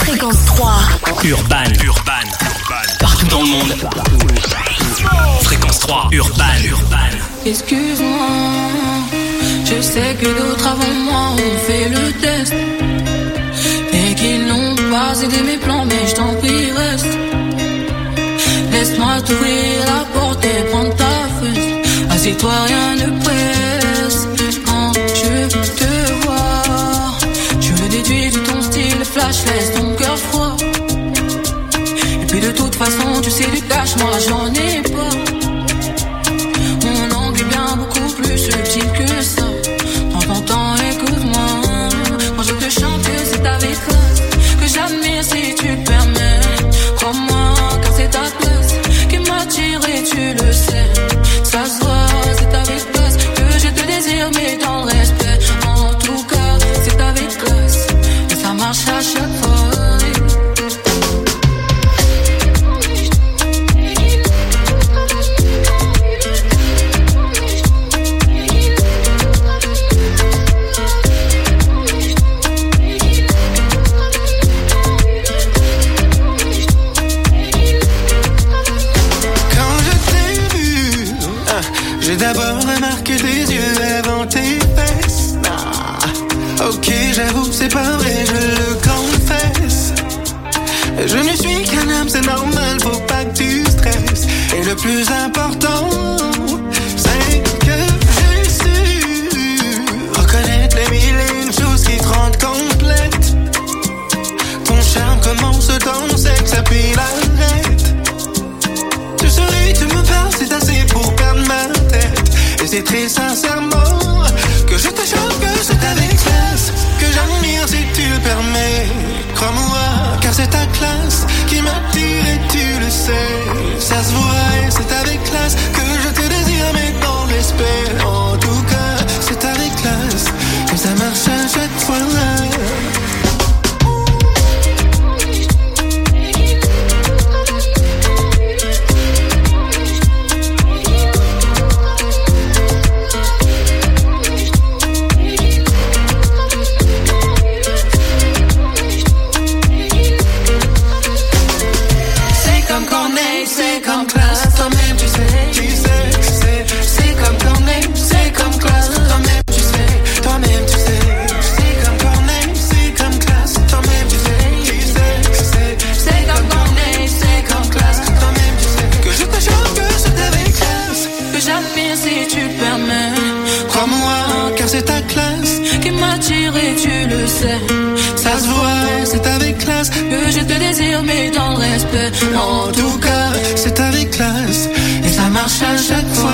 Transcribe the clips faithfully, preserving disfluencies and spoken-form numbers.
Fréquence trois. Urban. Urban. Partout dans le monde. Fréquence trois. Urban. Urban. Excuse-moi, je sais que d'autres avant moi ont fait le test et qu'ils n'ont pas aidé mes plans, mais je t'en prie reste. Laisse-moi t'ouvrir la porte et prendre ta fesse. Assieds-toi, rien ne presse. Quand je te vois, je le déduis de ton style flash, laisse ton cœur froid. Et puis de toute façon, tu sais du cash, moi j'en ai pas. Mon angle est bien beaucoup plus subtil que ça. Prends ton temps, écoute-moi. Quand je te chante, c'est avec classe que j'admire si tu le permets. Crois-moi, car c'est ta place qui m'attire et tu le sais. Ça se voit, c'est avec classe que je te désire, mais dans le respect. En tout cas, c'est avec classe et ça marche à chaque fois. J'ai d'abord remarqué tes yeux avant tes fesses. Ah, ok, j'avoue, c'est pas vrai, je le confesse. Je ne suis qu'un homme, c'est normal, faut pas que tu stresses. Et le plus important, c'est que j'ai su reconnaître les mille et une choses qui te rendent complète. Ton charme commence dans le sexe, puis l'arrête. Tu souris, tu me parles, c'est assez pour perdre ma tête. Et c'est très sincèrement que je te chante, que c'est avec classe que j'admire si tu le permets. Crois-moi, car c'est ta classe qui m'attire et tu le sais. Ça se voit et c'est avec classe que je te désire, mais dans respect. En tout cas, c'est avec classe que ça marche à chaque fois. C'est comme classe, toi-même tu sais, tu sais, tu sais. C'est comme Corneille, c'est comme classe, toi-même tu sais, toi-même tu sais. C'est comme Corneille, c'est comme classe, toi-même tu sais, tu sais, tu sais. C'est comme Corneille, c'est comme classe, toi-même tu sais. Que je te chante, que c'est avec classe que j'admire si tu le permets. Crois-moi, car c'est ta classe qui m'attire et tu le sais. Ça se voit, c'est avec classe que je te désire, mais dans le respect. En tout cas, c'est avec classe et ça marche à chaque fois.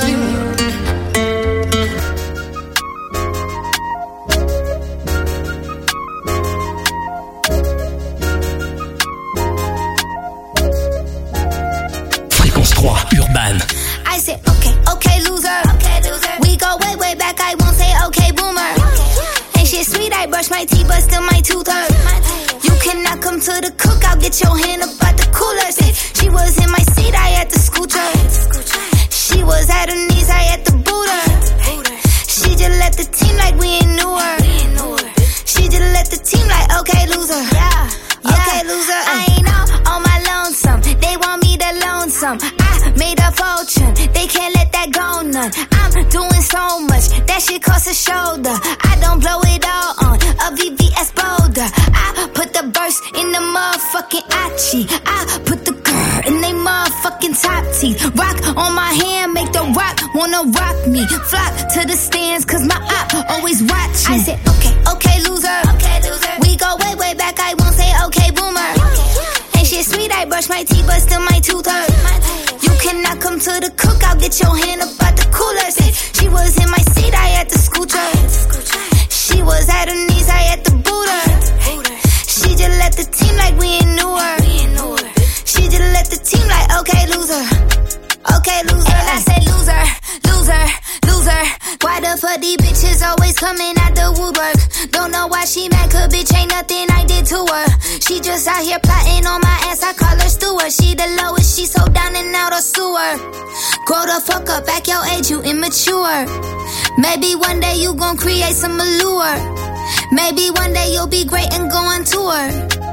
Fréquence trois, Urban. I say okay, okay loser, okay loser. We go way way back, I won't say okay boomer. Ain't shit sweet, I brush my teeth, but still my tooth hurt. You cannot come to the cookout, get your hand up out the cooler. Say, she was in my seat, I had to scoot her. She was at her knees, I had to boot her. She just left the team like we ain't knew her. She just left the team like, okay, loser. Yeah, okay, loser. I ain't out on my lonesome. They want me to lonesome. I made a fortune. They can't let that go none. I'm doing so much. That shit costs a shoulder. I don't blow it all on a V V S Boulder. I put the burst in the motherfucking Achi. I put the girl in they motherfucking top teeth. Rock on my hand, make the rock wanna rock me. Flock to the stands, cause my op always watching. I said, okay, okay, loser. Okay, loser. We go way, way back, I won't say okay, boomer. Okay. Ain't shit sweet, I brush my teeth, but still my tooth hurt. You cannot come to the cookout, get your hand up out the cooler. Say, she was in my seat, I had to scoot her. She was at her knees, I had to boot her. She just left the team like we ain't knew her. She just left the team like, okay, loser. Okay, loser. And I said loser, loser, loser. Why the fuck these bitches always coming out the woodwork? Don't know why she mad, cause bitch ain't nothing I did to her. She just out here plotting on my ass, I call her Stewart. She the lowest, she so down and out of sewer. Grow the fuck up, back your age, you immature. Maybe one day you gon' create some allure. Maybe one day you'll be great and go on tour.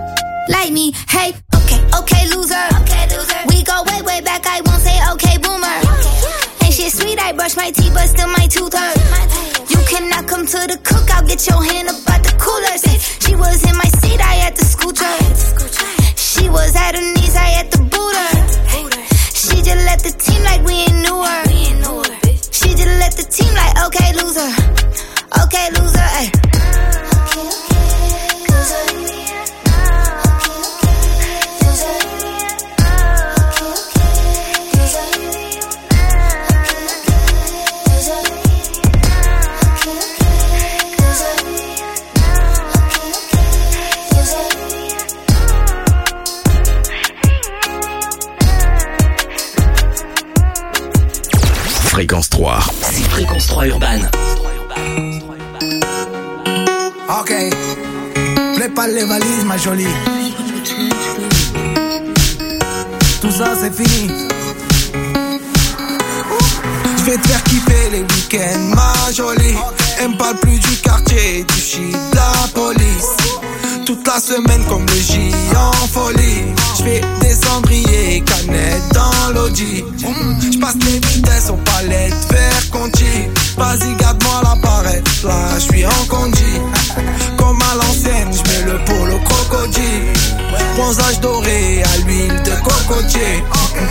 like me. Hey, okay, okay, loser. Okay, loser. We go way, way back. I won't say okay, boomer. Okay. Ain't shit sweet. I brush my teeth, but still my tooth hurt. You cannot come to the cookout. Get your hand up out the cooler. See, she was in my seat. I had to scoot her. She was at her knees. I had to boot her. She just left the team like we ain't knew her. She just left the team like okay, loser. Okay, loser. Ay. Fréquence trois. C'est Fréquence trois Urban. Ok. Prépare les valises, ma jolie. Tout ça, c'est fini. Je vais te faire kiffer les week-ends, ma jolie. Elle me parle plus du quartier, du shit, de la police. Toute la semaine comme le J en folie. J'fais des cendriers, canettes dans l'audi. J'passe les vitesses aux palettes, vers Conti. Vas-y garde-moi la barrette, là j'suis en condi. Comme à l'ancienne, j'mets le polo crocodile. Bronzage doré à l'huile de cocotier.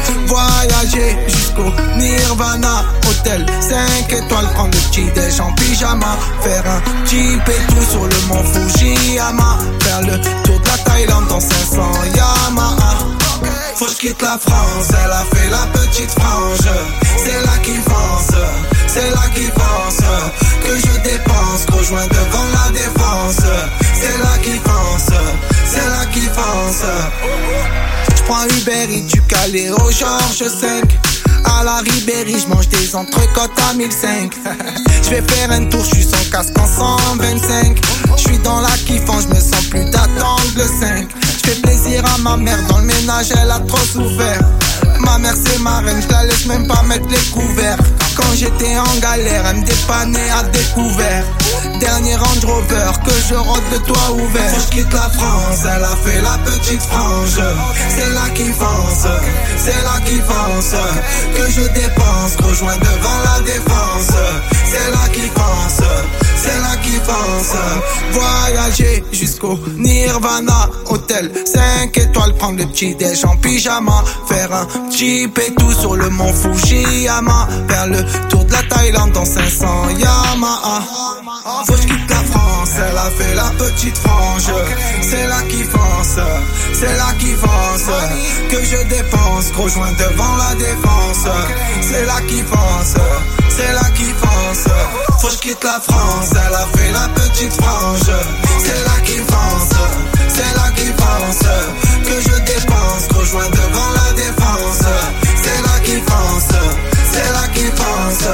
Voyager jusqu'au Nirvana. Hôtel cinq étoiles, prendre le petit déj en pyjama. Faire un jeep et tout sur le mont Fujiyama. Faire le tour de la Thaïlande dans cinq cents Yamaha. Faut que je quitte la France, elle a fait la petite frange. C'est là qu'il pense, c'est là qu'il pense que je dépense, gros joint devant la défense. C'est là qu'il pense, c'est là qu'il pense. J'prends Uber Eats du Calais au Georges cinq. À la Ribéry, j'mange des entrecôtes à mille cinq. J'vais faire un tour, j'suis sans casque en cent vingt-cinq. J'suis dans la kiffant, j'me sens plus d'attendre le cinq. J'fais plaisir à ma mère, dans le ménage elle a trop souffert. Ma mère c'est ma reine, j'la laisse même pas mettre les couverts. Quand j'étais en galère, elle me dépannait à découvert. Dernier Range Rover, que je rôde le toit ouvert. Faut que je quitte la France, elle a fait la petite frange. C'est là qu'il pense, c'est là qu'il pense que je dépense, gros joint devant la défense. C'est là qu'il pense, c'est là qu'il pense. Voyager jusqu'au Nirvana. Hôtel cinq étoiles, prendre le petit déj en pyjama. Faire un jeep et tout sur le mont Fujiyama. Faire le tour de la Thaïlande dans cinq cents Yamaha. Faut que je quitte la France, elle a fait la petite frange. C'est là qu'il pense, c'est là qu'il pense que je dépense, gros joint devant la défense. C'est là qu'il pense, c'est là qu'il pense. Faut que je quitte la France, elle a fait la petite frange. C'est là qu'il pense, c'est là qu'il pense que je dépense, gros joint devant la défense. C'est là qu'il pense, c'est là qu'il pense.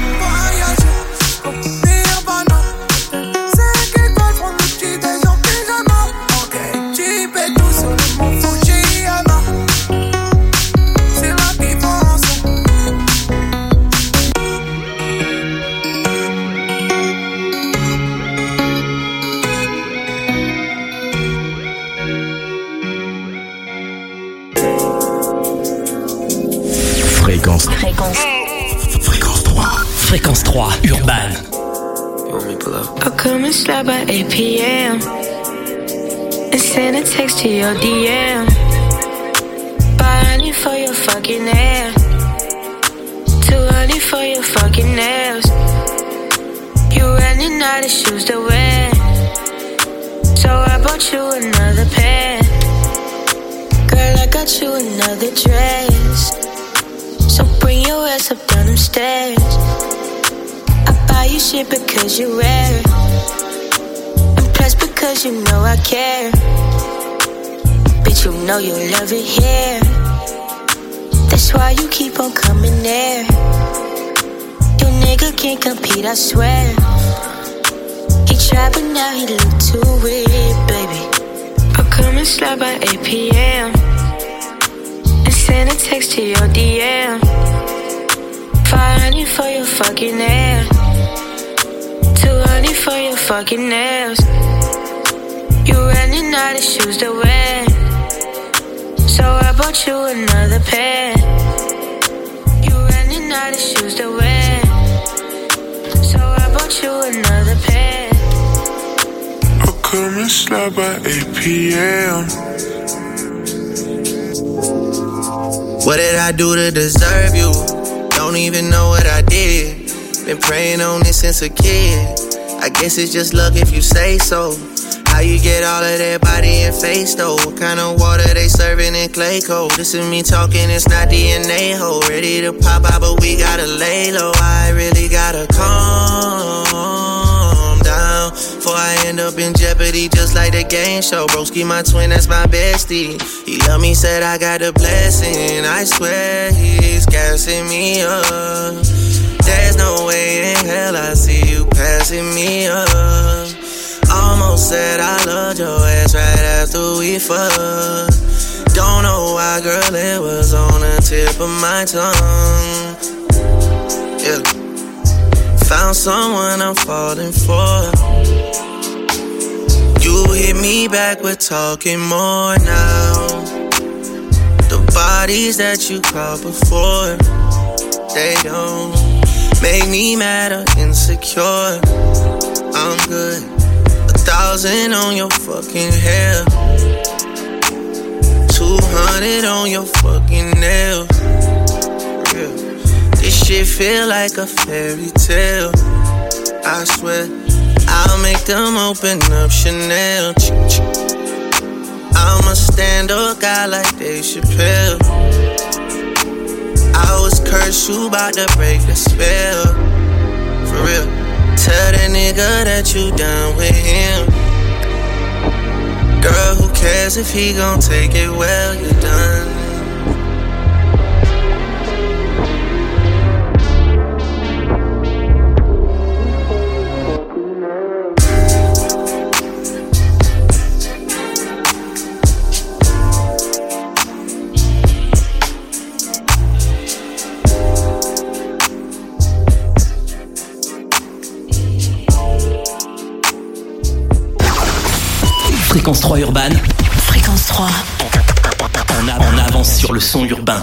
Fréquence. Fréquence. Fréquence trois. Fréquence trois, Urban. I'll come and slide by eight p.m. and send a text to your D M. Buying you for your fucking hair. Too early for your fucking nails. You're running out of shoes to wear, so I bought you another pair. Girl, I got you another dress, so bring your ass up down them stairs. I buy you shit because you wear it, and plus because you know I care. Bitch, you know you love it here, that's why you keep on coming there. Your nigga can't compete, I swear. He tried but now he look too weird, baby. I'll come and slide by eight p.m. and send a text to your D M. five hundred for your fucking hair, too early for your fucking nails. You're running out of shoes to wear, bought you another pair. You running out of shoes to wear, so I bought you another pair. I'll come and slide by eight p.m. What did I do to deserve you? Don't even know what I did. Been praying on this since a kid. I guess it's just luck if you say so. How you get all of that body and face though? What kind of water they serving in clay cold? This is me talking, it's not D N A ho. Ready to pop out, but we gotta lay low. I really gotta calm down before I end up in jeopardy, just like the game show. Broski, my twin, that's my bestie. He love me, said I got a blessing. I swear he's gassing me up. There's no way in hell I see you passing me up. Almost said I loved your ass right after we fucked. Don't know why, girl, it was on the tip of my tongue. Yeah. Found someone I'm falling for. You hit me back, we're talking more now. The bodies that you caught before, they don't make me mad or insecure. I'm good. A thousand on your fucking hair, two hundred on your fucking nail. Yeah. This shit feel like a fairy tale. I swear, I'll make them open up Chanel. I'm a stand-up guy like Dave Chappelle. I was cursed, you bout to break the spell. For real. Tell that nigga that you down with him. Girl, who cares if he gon' take it well, you're done. Fréquence trois urbaine. Fréquence trois. On, a, on avance sur le son urbain.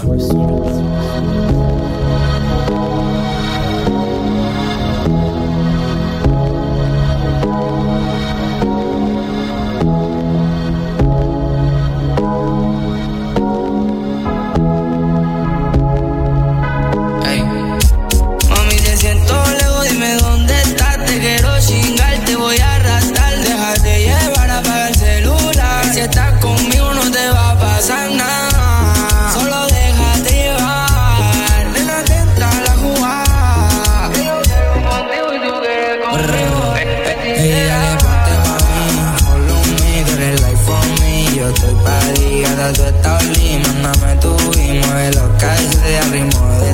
Hey. Mami, te siento lejos, dime dónde estás. Te quiero chingar, te voy a arrastrar. Déjate llevar, apaga el celular. Si estás conmigo no te va a pasar nada. Solo déjate llevar. Nena, atenta a la jugada. Yo quiero contigo y tú quieres conmigo. Ella le ponte pa' mí, follow me, tú eres like for me. Yo estoy pa' ti, gata, tú estás lima. Mándame tu y mueve los calles de ritmo de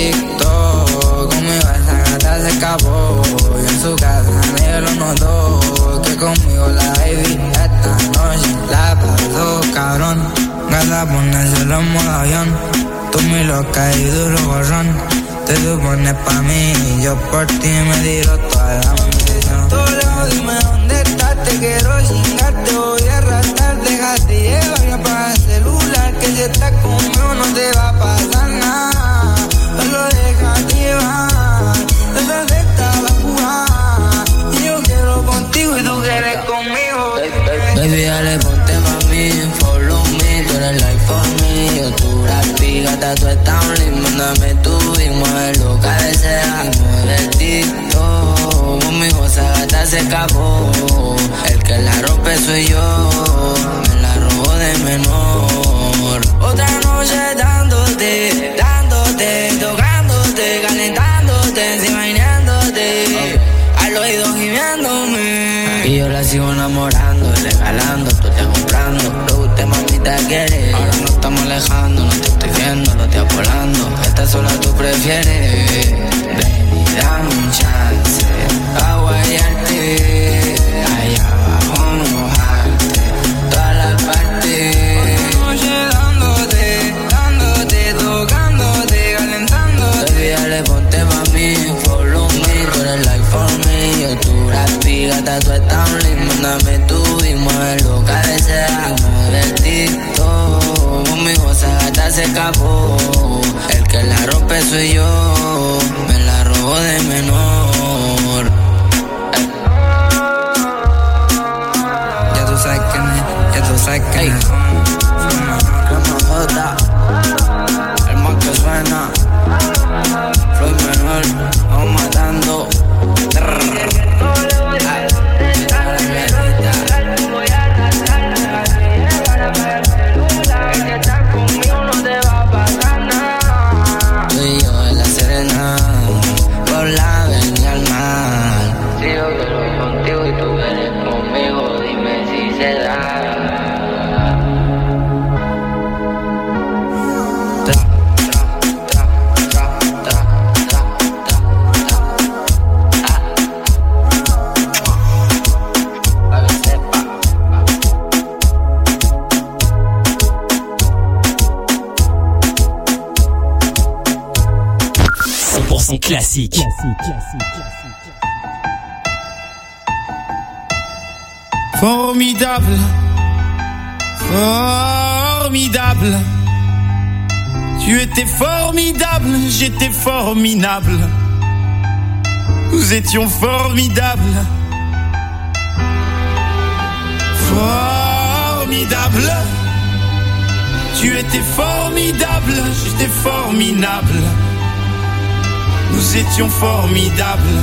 TikTok. Conmigo esa gata se escapó y en su casa nadie lo notó. Que conmigo la baby esta noche la pasó cabrón. Gata, ponérselo en modo avión. Tú muy loca y duro gorrón. Te supones pa' mí y yo por ti me tiro toda la munición. Todo lejos, dime dónde estás. Te quiero chingar, te voy a arrastrar. Déjate llevar y apaga el celular. Que si estás conmigo no te va a pasar nada. Solo déjate llevar. Desde esta la jugada. Y yo quiero contigo y tú quieres conmigo. Baby, dale, ponte pa' mí, follow me. Tú eres like for me. Yo tu rapi, gata, tú estás un link. Mándame tu y mueve lo cabecea. Mueve el TikTok. Conmigo esa gata se escapó. El que la rompe soy yo. Me la robo de menor. Otra noche dándote, dándote, tocándote, calentándote, imaginándote. Al oído gimiéndome. Y yo la sigo enamorando, regalando, tú estás comprando. Lo que usted mamita quiere. Ahora no estamos alejando, no te estoy viendo, no te apolando. Esta sola tú prefieres. Ven y dame un chance. A guayarte. Allá abajo mojarte. Todas las partes. Oye, dándote, dándote, tocándote, calentándote. Baby, dale, ponte pa' mí, follow me. Tú eres like for me. Yo tu rapi, gata, tú estás un link. Mándame tú y mueve lo cabecea. Mueve el TikTok. Conmigo esa gata esta se escapó. El que la rompe soy yo, me la robó de menor. Ey. Ya tú sabes quién es, ya tú sabes quién es. Como Jota, el más que suena. Floyd menor, vamos matando. Classique. Classique, classique, classique. Formidable, formidable. Tu étais formidable, j'étais formidable. Nous étions formidables. Formidable. Tu étais formidable, j'étais formidable. Nous étions formidables.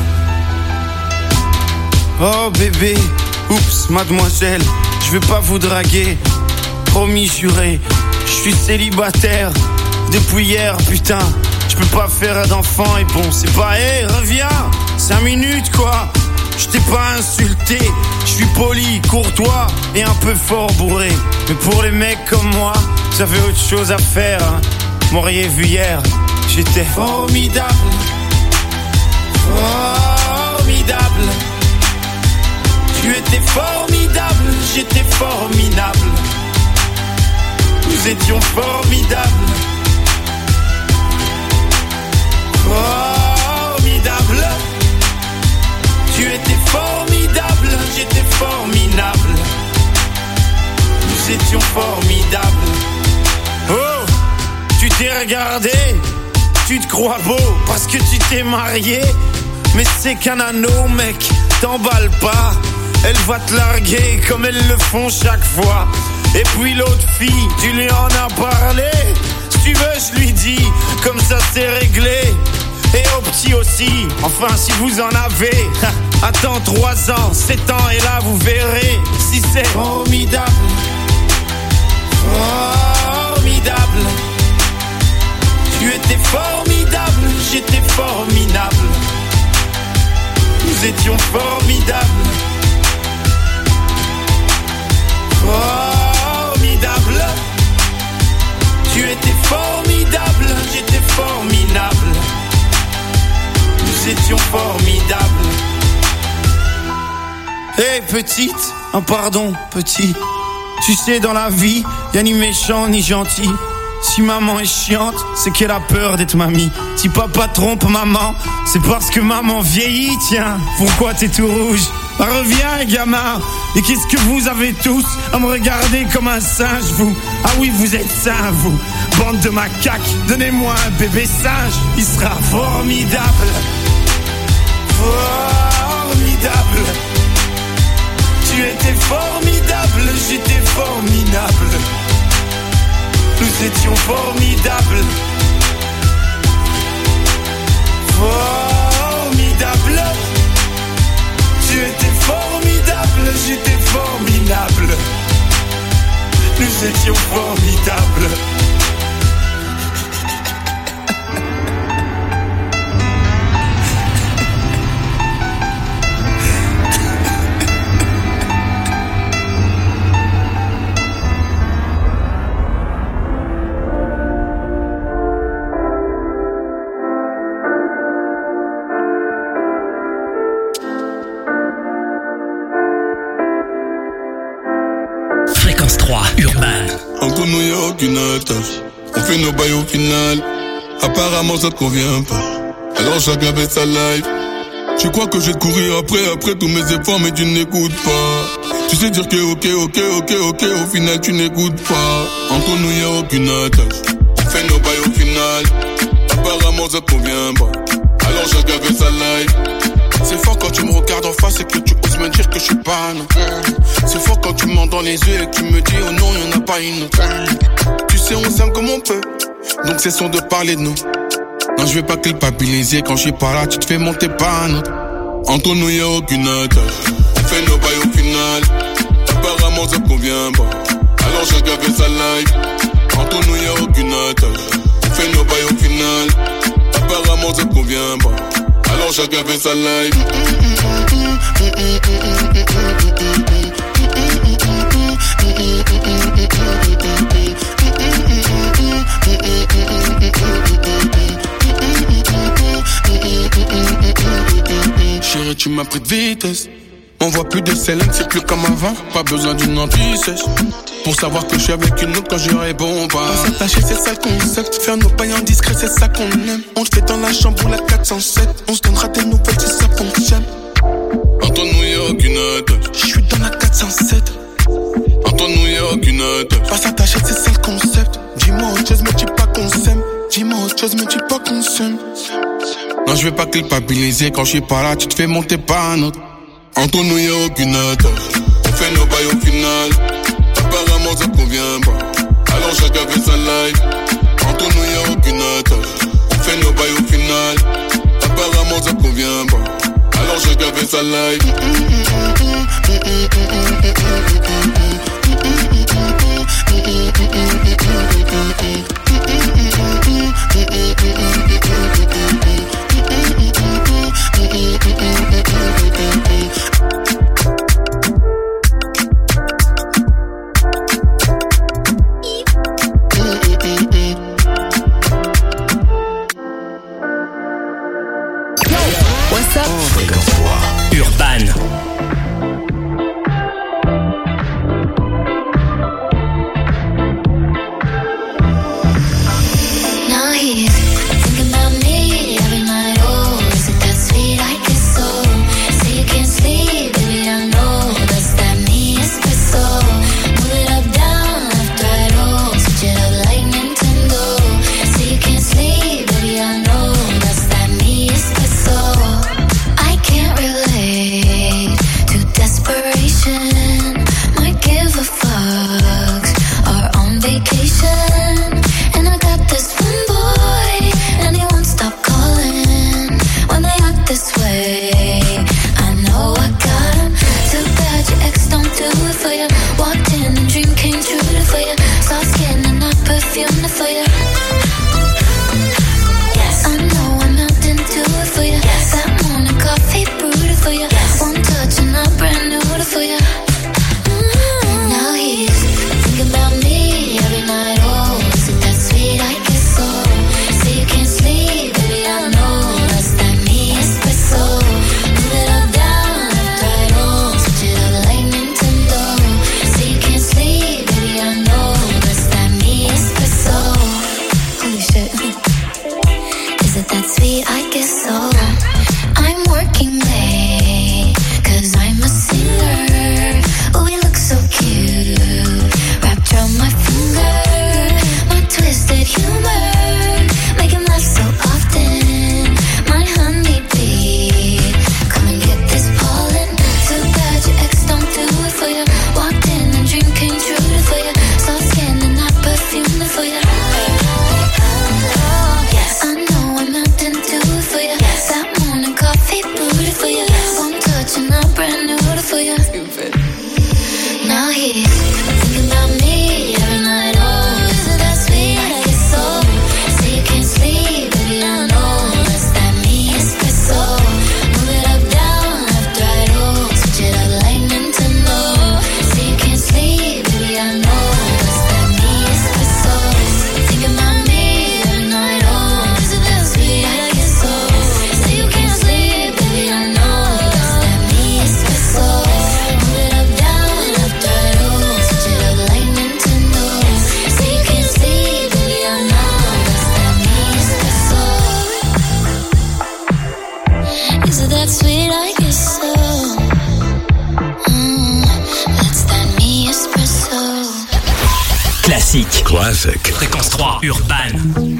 Oh bébé, oups, mademoiselle, je vais pas vous draguer. Promis, juré, je suis célibataire depuis hier, putain. Je peux pas faire d'enfant et bon, c'est pas, hé, hey, reviens, cinq minutes quoi. Je t'ai pas insulté, je suis poli, courtois et un peu fort bourré. Mais pour les mecs comme moi, vous avez autre chose à faire, hein. M'auriez vu hier, j'étais formidable. Formidable. Tu étais formidable, j'étais formidable. Nous étions formidables. Formidable. Tu étais formidable, j'étais formidable. Nous étions formidables. Oh, tu t'es regardé, tu te crois beau parce que tu t'es marié. Mais c'est qu'un anneau, mec, t'emballe pas. Elle va te larguer comme elles le font chaque fois. Et puis l'autre fille, tu lui en as parlé. Si tu veux, je lui dis, comme ça c'est réglé. Et au petit aussi, enfin si vous en avez. Attends trois ans, sept ans et là vous verrez si c'est formidable. Formidable. Tu étais formidable, j'étais formidable. Nous étions formidables. Formidable. Tu étais formidable, j'étais formidable. Nous étions formidables. Hé hey, petite, oh pardon petit. Tu sais dans la vie, y'a ni méchant ni gentil. Si maman est chiante, c'est qu'elle a peur d'être mamie. Si papa trompe maman, c'est parce que maman vieillit, tiens. Pourquoi t'es tout rouge? Bah, reviens, gamin. Et qu'est-ce que vous avez tous à me regarder comme un singe, vous? Ah oui, vous êtes sains, vous. Bande de macaques, donnez-moi un bébé singe. Il sera formidable. Formidable. Tu étais formidable, j'étais formidable. Nous étions formidables. Formidable. Tu étais formidable, j'étais formidable. Nous étions formidables. Entre nous y'a aucune attache. On fait nos bails au final. Apparemment ça te convient pas. Alors chacun fait sa life. Tu crois que je vais te courir après, après tous mes efforts, mais tu n'écoutes pas. Tu sais dire que ok, ok, ok, ok, au final tu n'écoutes pas. Entre nous y'a aucune attache. fait nos bails au final. Apparemment ça te convient pas, alors chacun fait sa life. C'est fort quand tu me regardes en face et que tu oses me dire que je suis pas non. C'est fort quand tu me mens dans les yeux et que tu me dis oh non y'en a pas une autre. Tu sais on s'aime comme on peut, donc cessons de parler de nous. Non je vais pas culpabiliser, quand je suis pas là tu te fais monter pas non. Entre nous y'a aucune attache, on fait nos bails au final. Apparemment ça te convient pas, alors chacun fait sa life. Entre nous y'a aucune attache, on fait nos bails au final. Apparemment ça te convient pas, alors chacun fait sa life. Chérie, tu m'as pris de vitesse. On voit plus de Célène, c'est plus comme avant. Pas besoin d'une anti-sèche pour savoir que je suis avec une autre quand je réponds pas. On s'attacher, c'est ça le concept. Faire nos pailles en discret, c'est ça qu'on aime. On le fait dans la chambre ou la quatre cent sept. On se donnera des nouvelles si ça fonctionne. Entre nous y'a aucune attache, je suis dans la quatre cent sept. Entre nous y'a aucune attache, pas s'attacher, c'est ça le concept. Dis-moi autre chose, mais dis pas qu'on s'aime. Dis-moi autre chose, mais dis pas qu'on s'aime. Non, je vais pas culpabiliser, quand je suis pas là, tu te fais monter pas un autre. Entre nous y'a aucune attache, on fait nos bails au final. Apparemment ça te convient pas, alors chacun fait sa life. Entre nous y'a aucune attache, on fait nos bails au final. Apparemment ça te convient pas, alors chacun fait sa life. What's up? Urban. Now he's thinking about me every night. Oh, is it that sweet? I guess so. Say you can't sleep, baby, I know that's that me espresso. Move it up, down, left, right, oh, switch it up like Nintendo. Say you can't sleep, baby, I know that's that me espresso. I can't relate to desperation. Might give a fuck. Are on vacation. And I got this one boy, and he won't stop calling. When they act this way, I know I got him. Too bad your ex don't do it for you. Walked in and dream came true for you. Soft skin and not perfume for you. Yes, I know I'm not into it for you. Yes, that morning coffee brewed for you. Yes, one touch and I'm brand new for you. Mm-hmm. Now he's thinking about me every night. Oh, is it that sweet? I guess so. Say you can't sleep, baby, I know that's that me espresso. Move it up, down, left, right, oh, switch it up like Nintendo. Say you can't sleep, baby, I know that's that me espresso. Holy shit. Is it that sweet? I guess so. I'm working late, cause I'm a singer. Oh, we look so cute, wrapped around my finger. My twisted humor, make him laugh so often. My honeybee, come and get this pollen. Too bad your ex don't do it for you. Walked in and dream came true for you. Soft skin and not perfume for you. Yes, I know I'm not into it for you. That morning coffee brewed for you. One touch and I'm brand new for you. Now he's thinking about me every night. Oh, is it that sweet? I guess so. Say you can't sleep, baby, I know that's that me espresso. Move it up, down, left, right, oh, switch it up like Nintendo. Say you can't sleep, baby, I know that's that me espresso. Thinking about me every night. Oh, is it that sweet? I guess so. Say you can't sleep, baby, I know that's that me espresso. Move it up, down, left, right, oh, switch it classique. Classic. Fréquence trois, Urban.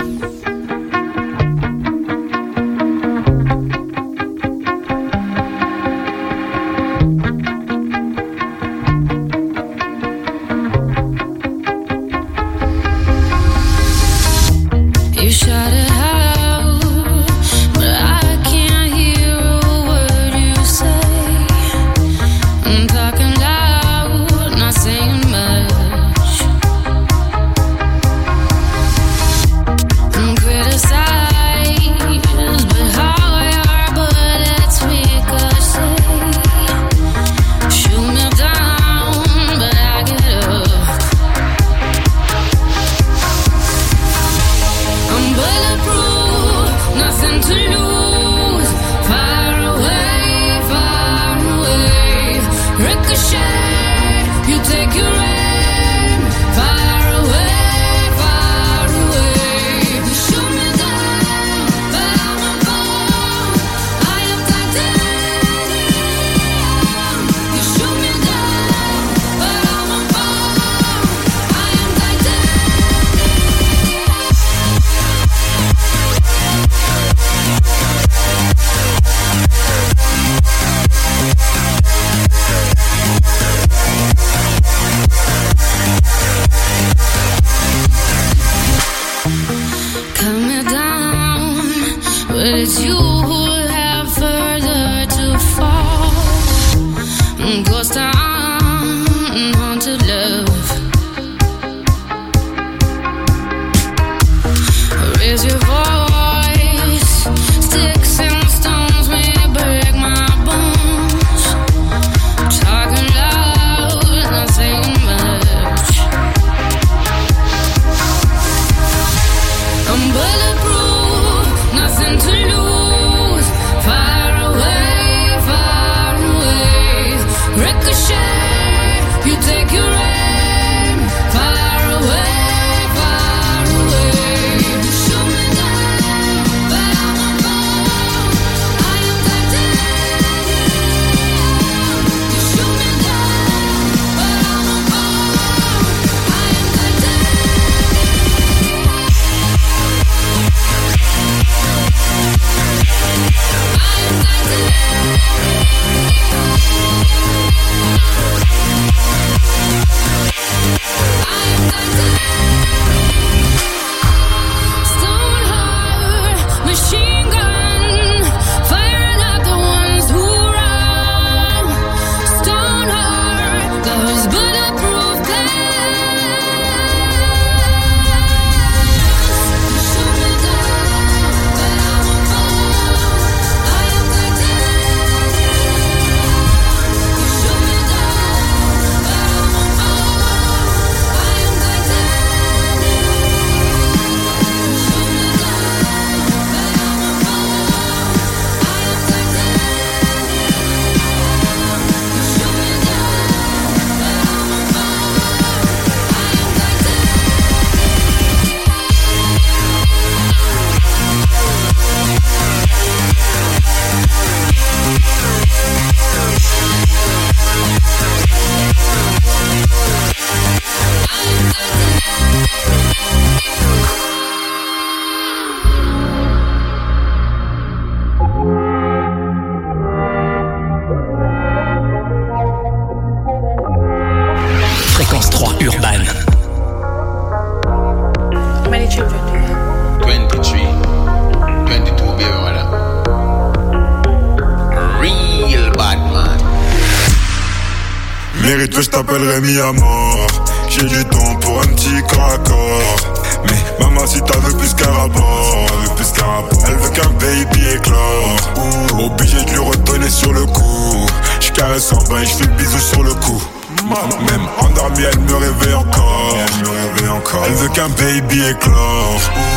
Mérite que je t'appellerai mi à mort. J'ai du temps pour un petit corps à corps. Mais maman si t'as veux plus qu'un rapport, elle veut plus qu'un rapport. Elle veut qu'un baby éclore. Ouh, obligé de lui redonner sur le coup. J'caresse en bas et j'fais le bisou sur le cou. Même endormie elle me réveille encore. Elle me réveille encore. Elle veut qu'un baby éclore.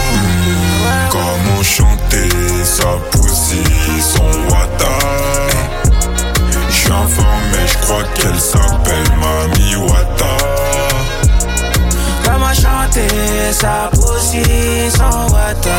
Mmh, comment chanter sa poussie, son wata. J'suis informé, j'crois qu'elle s'appelle Mami Wata. Comment chanter sa poussie, son wata.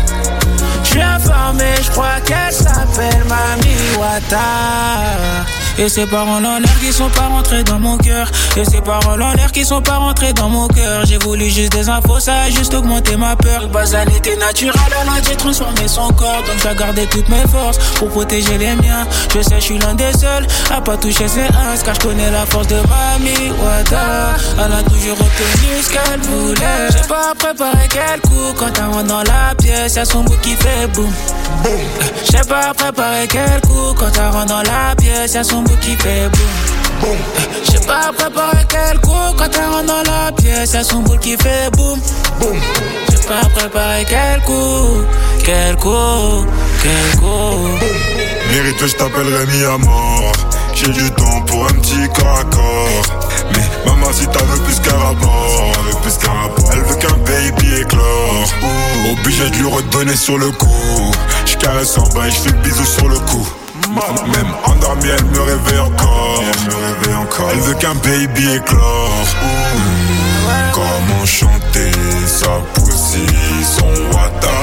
J'suis informé, j'crois qu'elle s'appelle Mami Wata. Et ces paroles en l'air qui sont pas rentrées dans mon cœur. Et ces paroles en l'air qui sont pas rentrées dans mon cœur. J'ai voulu juste des infos, ça a juste augmenté ma peur. Basalité naturelle, alors j'ai transformé son corps. Donc j'ai gardé toutes mes forces pour protéger les miens. Je sais, je suis l'un des seuls à pas toucher ses uns, car je connais la force de Mami Wata. Elle a toujours obtenu ce qu'elle voulait. J'ai pas préparé quel coup quand elle rentre dans la pièce. Y'a son bout qui fait boum. J'ai pas préparé quel coup quand elle rentre dans la pièce. Y'a son bout qui fait boum. J'ai pas préparé quel coup quand elle rentre dans la pièce. Y'a son bout qui fait boum. J'ai pas préparé quel coup, quel coup, quel coup. Mérite, je t'appellerai mis à mort. J'ai du temps pour un petit corps à corps. Mais maman, si t'as veux plus qu'un rapport, elle veut plus qu'un rapport. Elle veut qu'un baby éclore. Ouh, obligé de lui redonner sur le coup. J'caresse en bas et j'fais le bisou sur le cou. Même endormie, elle me réveille encore. Elle me réveille encore. Elle veut qu'un baby éclore. Ouh, comment chanter sa pussy, son wata.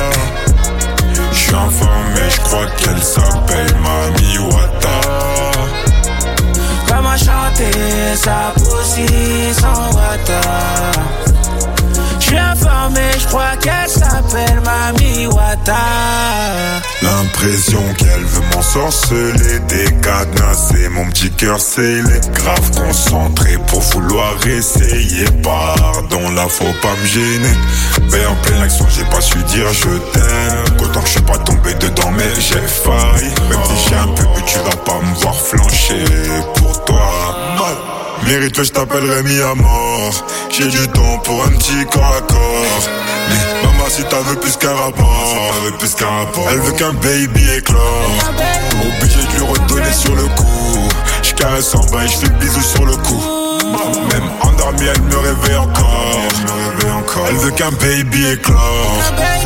J'suis informé, j'crois qu'elle s'appelle Mami Wata. Comment chanter sa pussy, son wata. J'suis informé, j'crois qu'elle s'appelle Mami Wata. L'impression qu'elle veut m'ensorceler, décadenasser mon petit cœur scellé. Grave concentré pour vouloir essayer. Pardon, là faut pas me gêner. Mais en pleine action j'ai pas su dire je t'aime. Qu'autant que je suis pas tombé dedans mais j'ai failli. Même si j'ai un peu bu tu vas pas me voir flancher pour toi. Mérite, je t'appellerai mis à mort. J'ai du temps pour un petit corps à corps. Mais maman, si t'as veux plus qu'un rapport, elle veut plus qu'un rapport. Elle veut qu'un baby éclore. Obligé de lui redonner sur le coup. J'caresse en bas et j'fais le bisou sur le cou. Même endormie, elle me réveille encore. Elle me réveille encore. Elle veut qu'un baby éclore.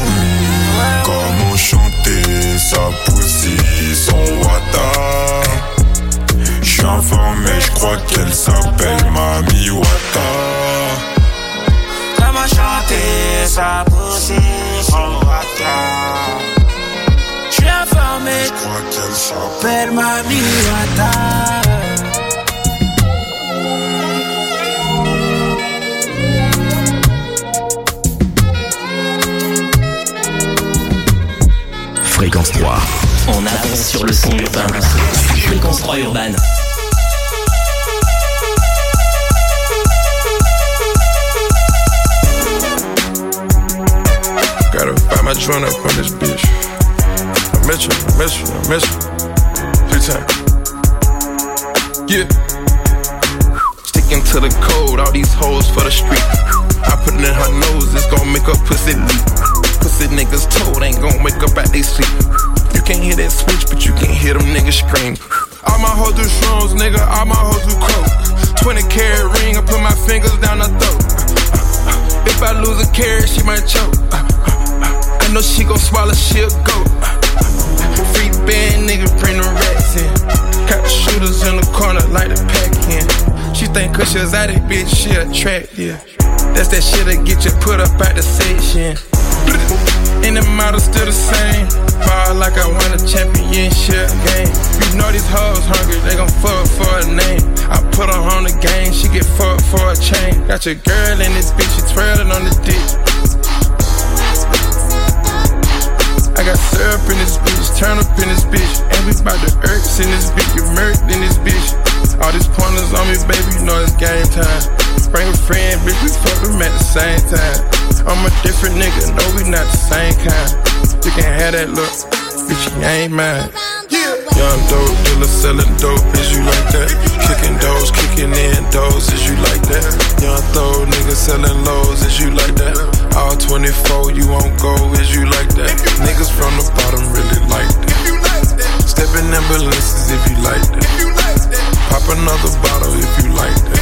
Comment chanter sa pussy, son wata. J'suis informé, j'crois qu'elle s'appelle Mami Wata. Comment chanter sa pussy, son wata. J'suis informé, j'crois qu'elle s'appelle Mami Wata. Fréquence trois. On avance sur le son urbain. Fréquence trois urbaine. Gotta find my joint up on this bitch. I miss you, I miss you, I miss you. Three times. Yeah. Sticking to the code, all these hoes for the street. I put it in her nose, it's gon' make her pussy leak. Pussy niggas told ain't gon' wake up at they sleep. You can't hear that switch, but you can hear them niggas scream. All my hoes do shrooms, nigga, all my hoes do coke. twenty carat ring, I put my fingers down her throat. If I lose a carat, she might choke. I know she gon' swallow, she'll go. Free band, nigga, bring the rats in. Got the shooters in the corner like the Pac-Man. She think cause she was at it, bitch, she attractive. That's that shit that get you put up at the section. And the model still the same. Ball like I won a championship game. You know these hoes hungry, they gon' fuck for a name. I put her on the game, she get fucked for a chain. Got your girl in this bitch, she twirling on the dick. I got syrup in this bitch, turn up in this bitch. And we bout the irks in this bitch, get murked in this bitch. All these pointers on me, baby, you know it's game time. Bring a friend, bitch, we fuck them at the same time. I'm a different nigga, no, we not the same kind. You can have that look, bitch, you ain't mine. Young dope dealer selling dope, is you like that? Kicking doors, kicking in doors, is you like that? Young throw nigga selling lows, is you like that? All twenty-four, you won't go, is you like that? Niggas from the bottom really like that. Step in ambulances if you like that. Pop another bottle if you like that.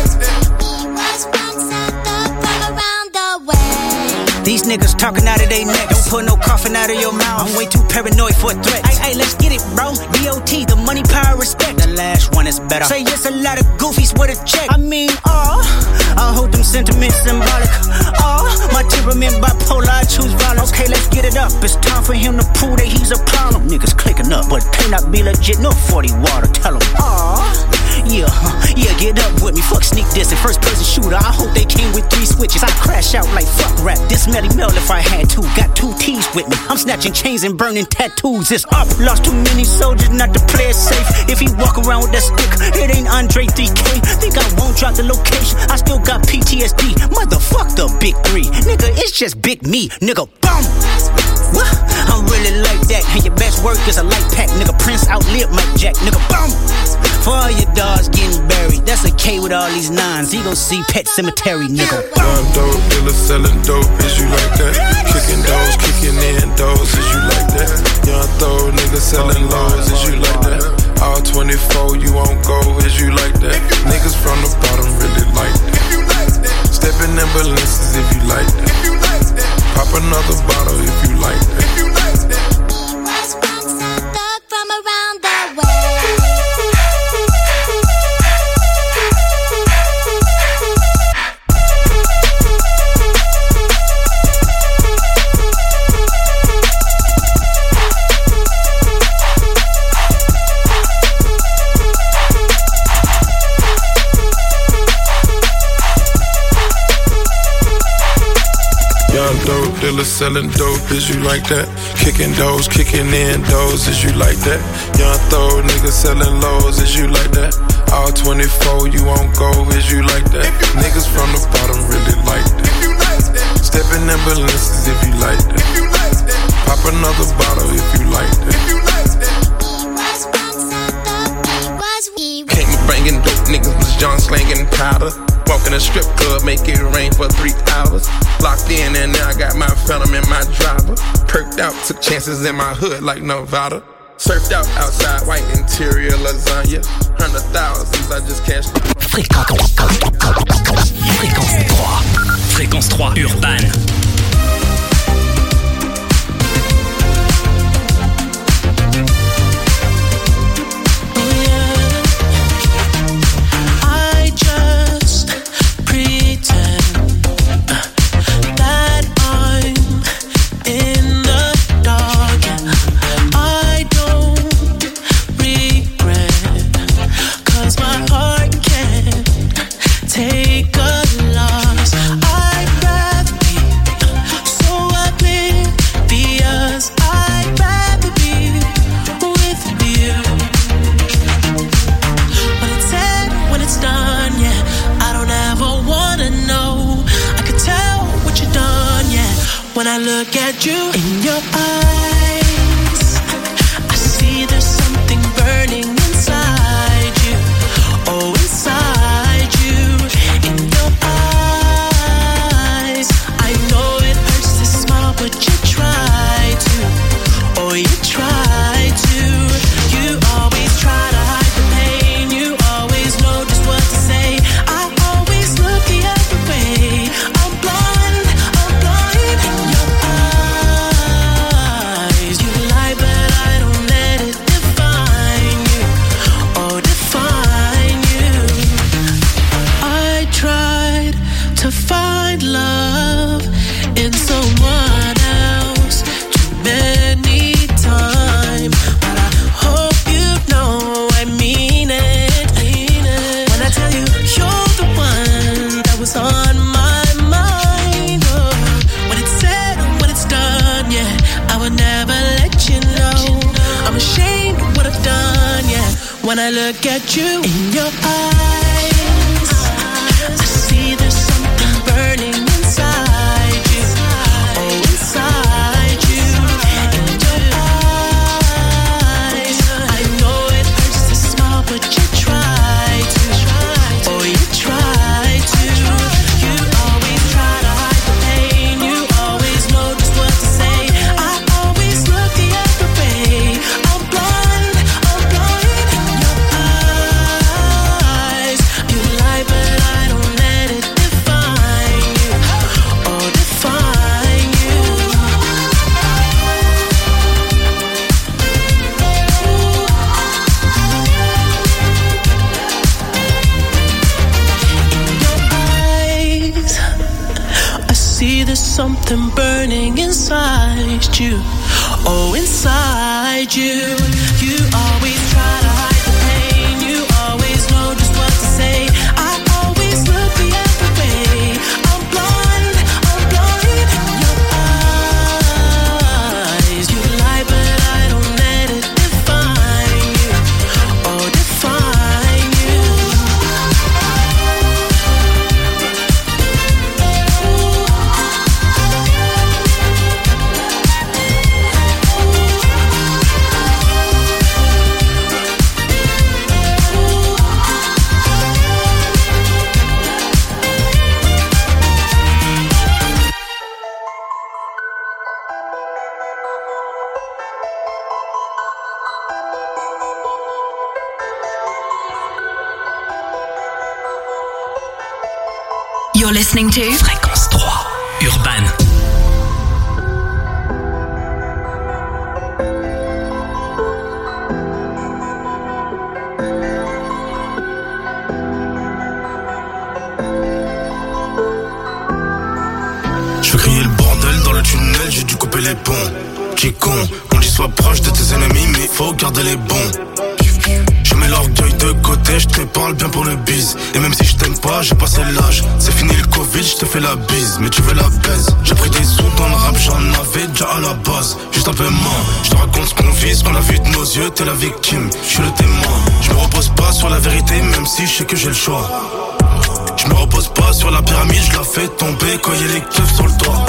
These niggas talking out of their neck. Don't put no coffin out of your mouth. I'm way too paranoid for a threat. Ay, ay, let's get it, bro. D O T, the money, power, respect. The last one is better. Say yes, a lot of goofies with a check. I mean, oh, I hold them sentiments symbolic. Oh, my temperament bipolar, I choose violence. Okay, let's get it up. It's time for him to prove that he's a problem. Niggas clicking up, but pay not be legit. No forty water, tell him. Aw, yeah, huh, yeah, get up with me. Fuck sneak this and first person shooter. I hope they came with three switches. I crash out like fuck rap. This Melly Mel if I had to. Got two T's with me. I'm snatching chains and burning tattoos. It's up. Lost too many soldiers not to play it safe. If he walk around with that stick, it ain't Andre three K. Think I won't drop the location. I still got P T S D. Motherfuck the big three. Nigga, it's just big me. Nigga, boom. What? I'm really like that. And your best work is a light pack. Nigga, Prince outlived Mike Jack. Nigga, boom. For all your dogs getting buried. That's a K with all these nines. He gon' see Pet Cemetery, nigga. I'm dope, dealer selling dope. Is you like that? Kicking doors, kicking in doors. Is you like that? Young throw, nigga selling lows. Is you like that? All twenty-four, you won't go. Is you like that? Niggas from the bottom really like that. Stepping in balances if you like that. Pop another bottle if you like that. Thug from around the way. Young dope dealer selling dope, is you like that? Kicking doors, kicking in doors, is you like that? Young throw niggas selling lows, is you like that? All twenty-four, you won't go, is you like that? Niggas from the bottom really like that. Stepping in balances if you like that. Pop another bottle if you like that. Came banging dope, niggas was John slanging powder. Walk in a strip club, make it rain for three hours. Locked in and now I got my phantom in my driver. Perked out, took chances in my hood like Nevada. Surfed out outside, white interior lasagna. Hundred thousands, I just cashed. Fréquence trois. Fréquence trois urbaine. When I look at you in your eyes, I see there's something burning inside you. Oh, inside you, in your eyes. I know it hurts to smile, but you try to. Oh, you try to. You always try to hide the pain. You always know just what to say. I always look the other way. I'm blind, I'm blind. Find love in someone else too many times, but I hope you know I mean it. When I tell you you're the one that was on my mind, oh, when it's said, when it's done, yeah, I would never let you know. I'm ashamed of what I've done, yeah. When I look at you in your eyes, I see there's something burning inside you. Oh, inside you. In your eyes, I know it hurts to smile, but you try to. Oh, you try to. You always try to hide the pain. You always know just what to say. I always look the other way. I'm blind, I'm blind. In your eyes. something burning inside you. Oh, inside you. You always try to hide the pain. You always know just what to say. I always look the other way. I'm blind, I'm blind in your eyes. You lie, but I don't let it define you. Oh, define you. You're listening to Fréquence trois, Urban. Je veux crier le bordel dans le tunnel, j'ai dû couper les ponts. T'es con, on dit sois proche de tes ennemis, mais faut garder les bons. Je mets l'orgueil de côté, je te parle bien pour le bise. Et même si je t'aime pas, j'ai passé l'âge. C'est fini le Covid, je te fais la bise, mais tu veux la baise. J'ai pris des sous dans le rap, j'en avais déjà à la base. Juste un peu moins, je te raconte ce qu'on vit, ce qu'on a vu de nos yeux, t'es la victime, je suis le témoin. Je me repose pas sur la vérité, même si je sais que j'ai le choix. Je me repose pas sur la pyramide, je la fais tomber quand y'a les keufs sur le toit.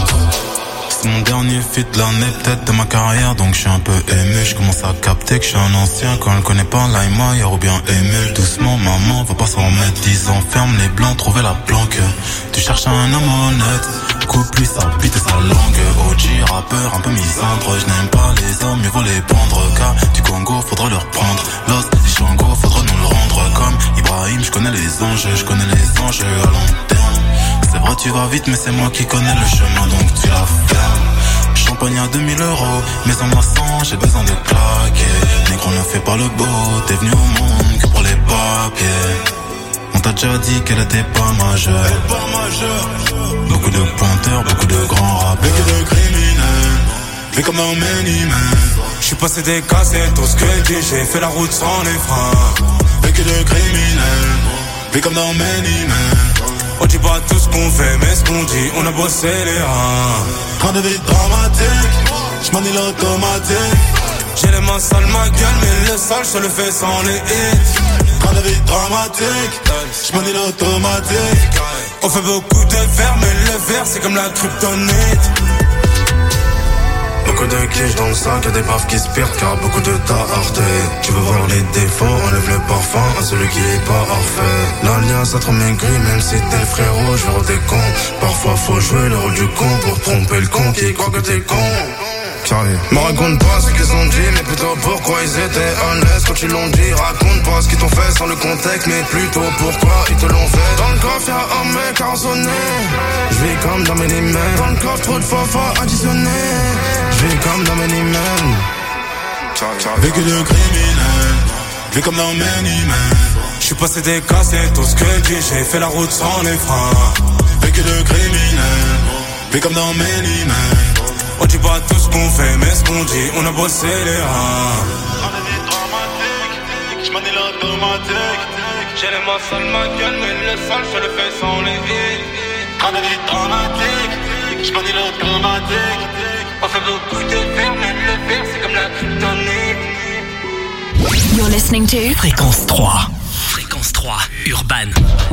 C'est mon dernier feat de l'année, peut-être de ma carrière, donc je suis un peu ému. Je commence à capter que je suis un ancien. Quand elle connaît pas Laima, ou bien Émile. Doucement, maman, va pas s'en remettre. Dix ans, ferme les blancs, trouver la planque. Tu cherches un homme honnête, coupe-lui sa bite et sa langue. O G, rappeur, un peu misandre. Je n'aime pas les hommes, mieux vaut les pendre. Car du Congo, faudra leur prendre. Lost, les Shango, faudra nous le rendre. Comme Ibrahim, je connais les enjeux, je connais les enjeux à long terme. C'est vrai tu vas vite mais c'est moi qui connais le chemin donc tu la fermes. Champagne à deux mille euros, mais en maçon j'ai besoin de claquer. Négro ne fait pas le beau, t'es venu au monde que pour les papiers. On t'a déjà dit qu'elle était pas majeure. Beaucoup de pointeurs, beaucoup de grands rappeurs. Beaucoup de criminels, fait comme dans Many Men. J'suis passé des cassettes au squelette, j'ai fait la route sans les freins. Beaucoup de criminels, fait comme dans Many Men. On dit pas tout ce qu'on fait, mais ce qu'on dit, on a bossé les reins. Train de vie dramatique, j'm'en ai l'automatique. J'ai les mains sales, ma gueule, mais le sale, je le fais sans les hits. Train de vie dramatique, j'm'en ai l'automatique. On fait beaucoup de verre, mais le verre, c'est comme la kryptonite. Beaucoup de quiches dans le sac, y'a des baffes qui se perdent car beaucoup de tarté. Tu veux voir les défauts, enlève le parfum à celui qui est pas parfait. L'alliance a trop maigri, même si t'es le frérot, je veux des cons. Parfois faut jouer le rôle du con pour tromper le con qui croit que t'es con. Me raconte pas ce qu'ils ont dit, mais plutôt pourquoi ils étaient honest quand ils l'ont dit. Raconte pas ce qu'ils t'ont fait sans le contexte, mais plutôt pourquoi ils te l'ont fait. Dans le coffre y'a un mec arraisonné, j'vis comme dans Many Men. Dans le coffre trop de fois additionné, j'vis comme dans Many Men. Vécu de criminel, vis comme dans Many Men. J'suis passé des cassettes au squelette, j'ai fait la route sans les freins. Vécu de criminel, vis comme dans Many Men. On dit pas tout ce qu'on fait, mais ce qu'on dit, on a bossé les reins. J'm'en ai l'automatique. J'ai les mains sales, ma gueule, mais le sale, je le fais sans les hits. Train de vie dramatique, j'm'en ai l'automatique. On fait beaucoup de verre, mais le verre, c'est comme la kryptonite. You're listening to Fréquence trois. Fréquence trois, Urban.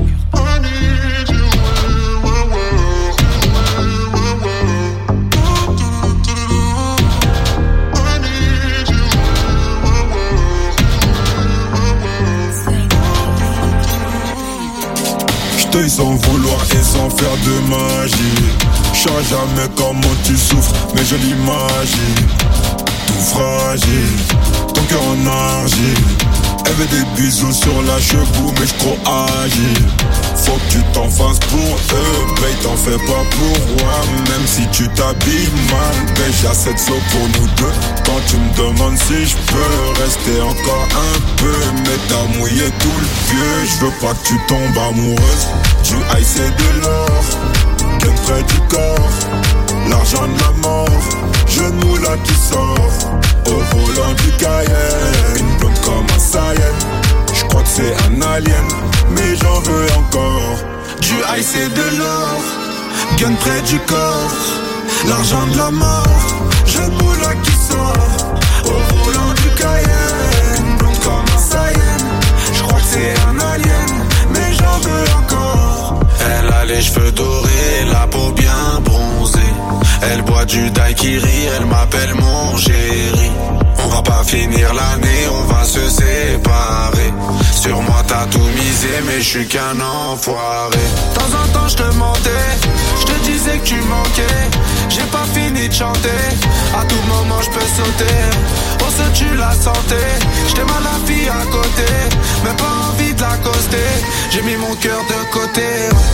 J't'ai sans vouloir et sans faire de magie. J'sais jamais comment tu souffres, mais je l'imagine. Tout fragile, ton cœur en argile. Elle veut des bisous sur la cheveux, mais j'crois agile. Faut que tu t'en fasses pour eux, babe, t'en fais pas pour moi. Même si tu t'habilles mal, babe, j'ai assez de flow pour nous deux. Quand tu me demandes si je peux rester encore un peu, mais t'as mouillé tout le pieu. Je veux pas que tu tombes amoureuse. Du high c'est de l'or, bien près du corps. L'argent de la mort, jeune moula qui sort. Au volant du Cayenne, une blonde comme un Saiyan. J'crois que c'est un alien, mais j'en veux encore. Du high c'est de l'or, gun près du corps. L'argent de la mort, jeune moula qui sort. Au volant du Cayenne, une blonde comme un Saiyan. J'crois que c'est un alien, mais j'en veux encore. Elle a les cheveux dorés, la peau bien bronzée. Elle boit du daiquiri, elle m'appelle mon chéri. On va pas finir l'année, on va se séparer. Sur moi t'as tout misé, mais je suis qu'un enfoiré. De temps en temps je te mentais, je te disais que tu manquais. J'ai pas fini de chanter, à tout moment je peux sauter. On se tue la santé, j't'ai mal la fille à côté, mais pas envie de l'accoster. J'ai mis mon cœur de côté.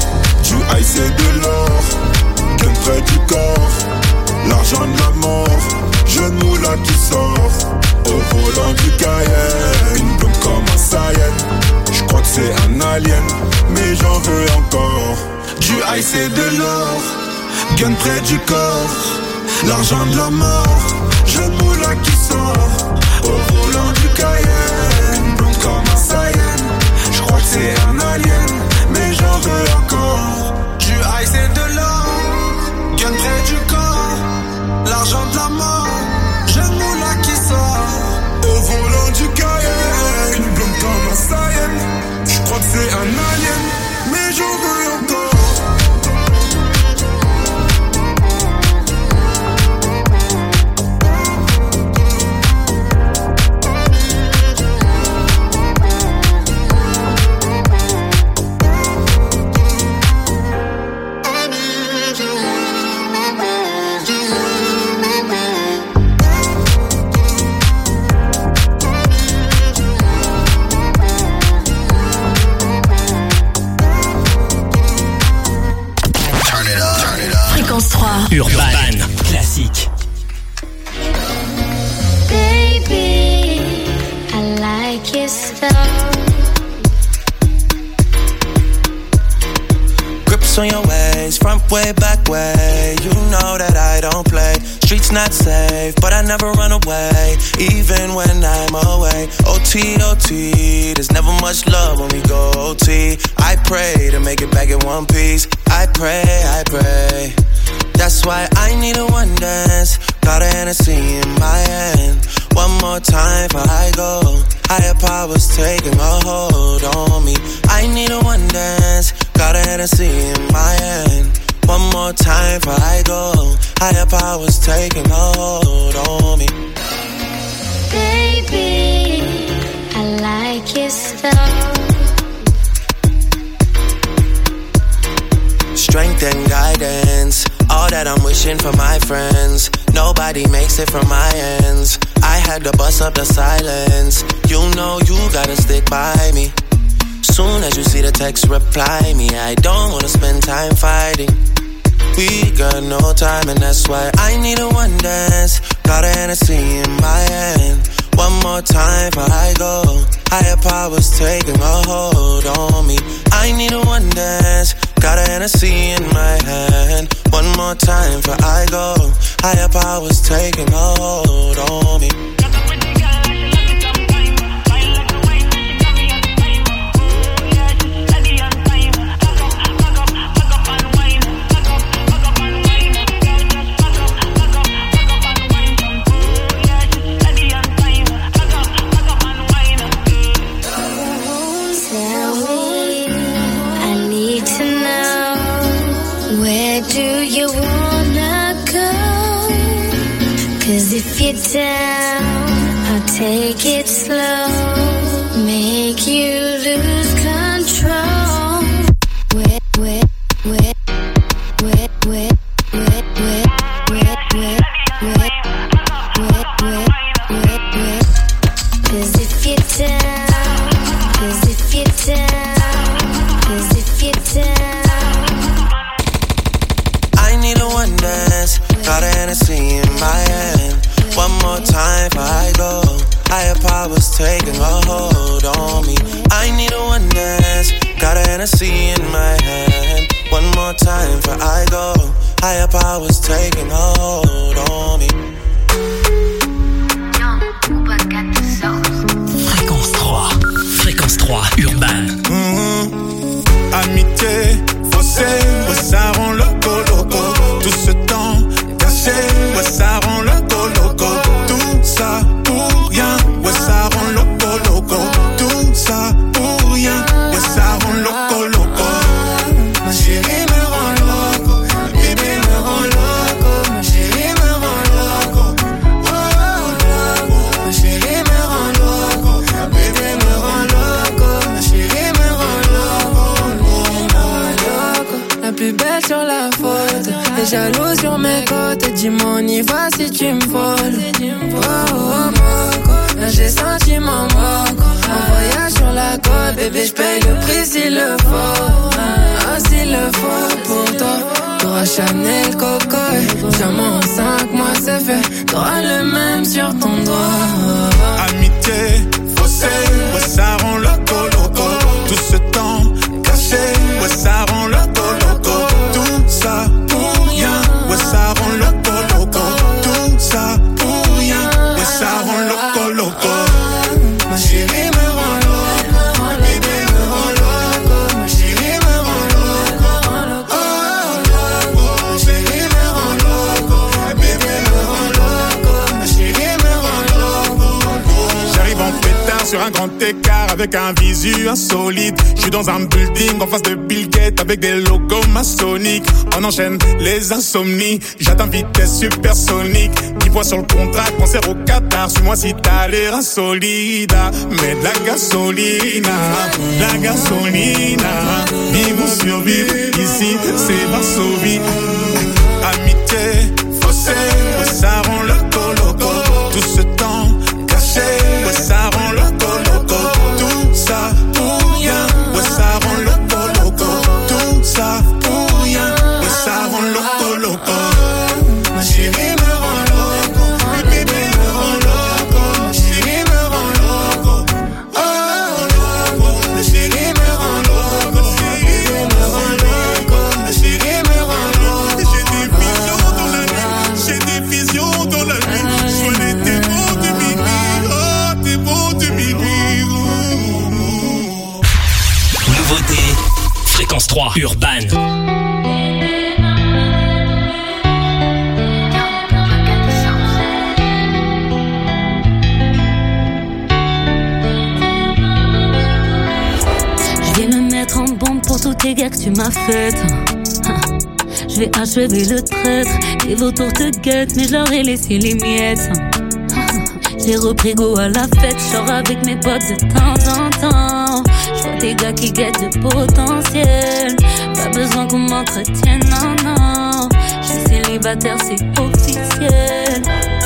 Du high c'est de l'or, gun près du corps. L'argent de la mort, jeune moula qui sort. Au volant du Cayenne, une blonde comme un Saiyan. J'crois que c'est un alien, mais j'en veux encore. Du high c'est de l'or, gun près du corps. L'argent de la mort, jeune moula qui sort. Au volant du Cayenne, une blonde comme un Saiyan. J'crois que c'est un alien, mais j'en veux encore. Du high c'est de l'or, gun près du corps. L'argent de la mort, jeune moula qui sort. Au volant du Cayenne, une blonde comme un Saiyan. J'crois que c'est un alien, mais j'en veux encore. Urban Classique. Baby, I like your stuff. Grips on your ways, front way, back way. You know that I don't play. Streets not safe, but I never run away, even when I'm away. O T, O T, there's never much love when we go O T. I pray to make it back in one piece. I pray, I pray. That's why I need a one dance. Got a Hennessy in my hand. One more time before I go. Higher powers taking a hold on me. I need a one dance. Got a Hennessy in my hand. One more time before I go. Higher powers taking a hold on me. Baby, I like your stuff. Strength and guidance, all that I'm wishing for my friends. Nobody makes it from my ends. I had to bust up the silence. You know you gotta stick by me. Soon as you see the text, reply me. I don't wanna spend time fighting. We got no time and that's why I need a one dance. Got a Hennessy in my hand. One more time before I go. Higher powers taking a hold on me. I need a one dance. Got a Hennessy in my hand. One more time before I go. Higher powers taking a hold on me. If you're down, I'll take it slow. Make you lose control. Wet, wet, wet, wet, wet, wet, wet, wet, wet, wet, wet, wet, wet, wet. 'Cause if you're down, Hennessy in my hand. One more time before I go. Higher powers taking hold on me. Fréquence trois. Fréquence trois, Urban. Mmh. Amitié, faussé, ouais, ça rend loco, loco. Tout ce temps caché, ouais, ça rend loco, loco. Tout ça pour rien, ouais, ça rend loco, loco. Tout ça pour rien, ouais, ça rend loco, loco. Ma chérie me rend loco, ma bébé me rend loco. Ma chérie me rend loco, oh, loco. Ma chérie me rend loco, ma bébé me rend loco. Ma chérie me rend loco, loco. La plus belle sur la photo, les jaloux sur mes côtes. Dis-moi on y va si tu me voles. Oh, oh, moco, là j'ai senti mon moco. En voyage sur la côte, bébé j'paye le prix s'il le faut. Ah s'il le faut pour toi. T'auras Chanel, Coco, diamant en cinq mois c'est fait. T'auras le même sur ton doigt. Amitié, faussé, ouais ça rend loco, loco. Tout ce temps caché, ouais ça rend loco, loco. Tout ça pour rien, ouais ça rend loco, loco. Tout ça pour rien, ouais ça rend loco, loco. Ma chérie me rend loco, ma bébé me rend loco. Ma chérie me rend loco, oh loco. Ma chérie me rend loco, ma bébé me rend loco. Ma chérie me rend loco. J'arrive en pétard sur un grand écart avec un visu insolite. J'suis dans un building en face de Bill Gates avec des logos maçonniques. On enchaîne les insomnies, j'atteins vitesse supersonique. Qui voit sur le contrat, concert au Qatar. Suis-moi si t'as l'air insolide. Mets de la gasolina, la gasolina. Vivons survivre, ici c'est Varsovie. Amitié, faussé, ouais ça rend loco, loco. Tout ce temps caché, ouais ça rend loco, loco. Tout ça pour rien, ouais ça rend loco, loco. Tout ça pour rien, ouais ça rend loco, loco. Ma chérie me rend loco, ma bébé me rend loco. Ma chérie me rend loco, oh loco. Ma chérie me rend loco, ma bébé me rend loco. Ma chérie me rend loco. J'ai des visions dans la nuit, j'ai des visions dans la nuit. Sois t'es beau de minuit, oh t'es beau de minuit. Nouveauté, Fréquence trois, Urban. Je vais me mettre en bombe pour tous tes gars que tu m'as fait. Je vais achever le traître. Les vautours te guettent, mais je leur ai laissé les miettes. J'ai repris go à la fête, j'sors avec mes potes de temps en temps. J'vois des gars qui guettent le potentiel. Pas besoin qu'on m'entretienne, non, non. J'suis célibataire, c'est officiel.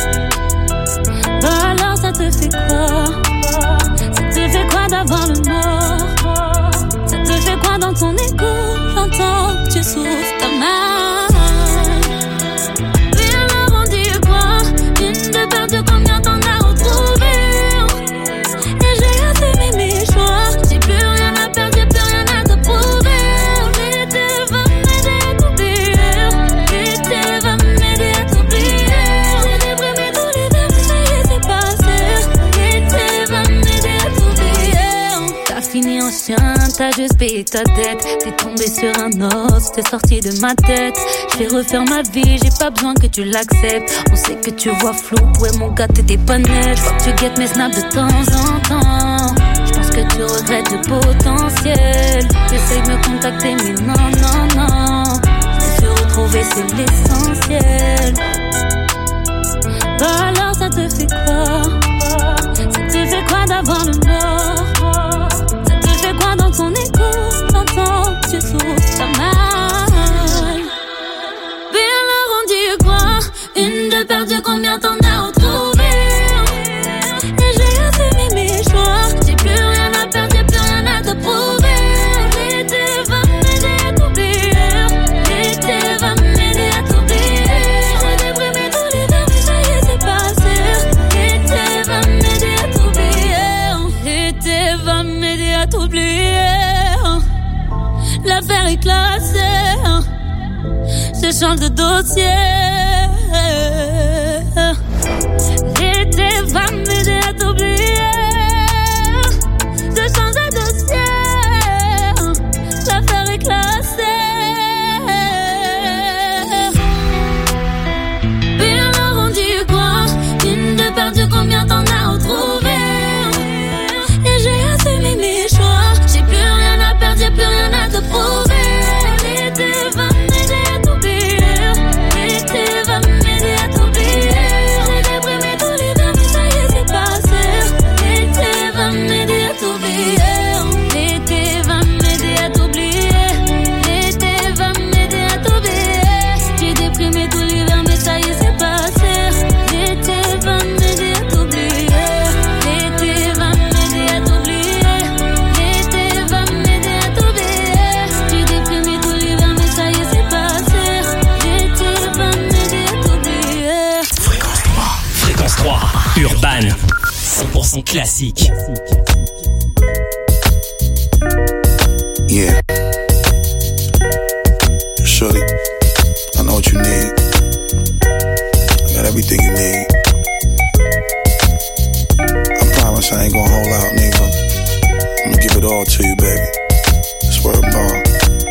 Bah alors ça te fait quoi? Ça te fait quoi d'avoir le mort? Ça te fait quoi dans ton écho? J'entends que tu souffres ta mal. Viens leur en dire quoi? Une de perdue, combien t'en as retrouvé? Et j'ai assumé mes choix. J'ai plus rien à perdre, j'ai plus rien à te prouver. L'été va m'aider à t'oublier. L'été va m'aider à t'oublier. J'ai déprimé tous les verres que j'ai laissé passer. L'été va m'aider à t'oublier. T'as fini en chien, t'as juste payé ta dette. T'es tombé sur un os, t'es sorti de ma tête. Je vais refaire ma vie, j'ai pas besoin que tu l'acceptes. On sait que tu vois flou, ouais mon gars t'étais pas net. J'vois que tu guettes mes snaps de temps en temps. J'pense que tu regrettes le potentiel. J'essaye de me contacter mais non, non, non. Se retrouver c'est l'essentiel. Bah alors ça te fait quoi? Ça te fait quoi d'avoir le mort? Ça te fait quoi dans ton écho? T'entends, tu souffres ta mal. Viens leur en dire quoi? Une de perdue, combien t'en as retrouvé? Et j'ai assumé mes choix. J'ai plus rien à perdre, j'ai plus rien à te prouver. l'affaire est classée. Je change de dossier. L'été va m'aider à t'oublier. Je change de dossier. L'affaire est classée. Bien alors on dit quoi? Une de perdue, combien t'en as retrouvé? Et j'ai assumé mes choix. J'ai plus rien à perdre, j'ai plus rien à te prouver. L'été va m'aider à t'oublier. L'été va m'aider à t'oublier. J'ai déprimé tous les verres, mais ça y est, c'est passé. L'été va m'aider à t'oublier. L'été va m'aider à t'oublier. L'été va m'aider à t'oublier. J'ai déprimé tous les verres, mais ça y est, c'est passé. L'été va m'aider à t'oublier. L'été va m'aider à t'oublier. L'été va m'aider à t'oublier. J'ai déprimé tous les verres, mais ça y est, c'est passé. L'été va m'aider à t'oublier. Fréquence trois. Fréquence trois. Urban. cent pour cent classique. Yeah. Shorty, I know what you need. I got everything you need. I promise I ain't gonna hold out, nigga. I'm gonna give it all to you, baby. Swear to God.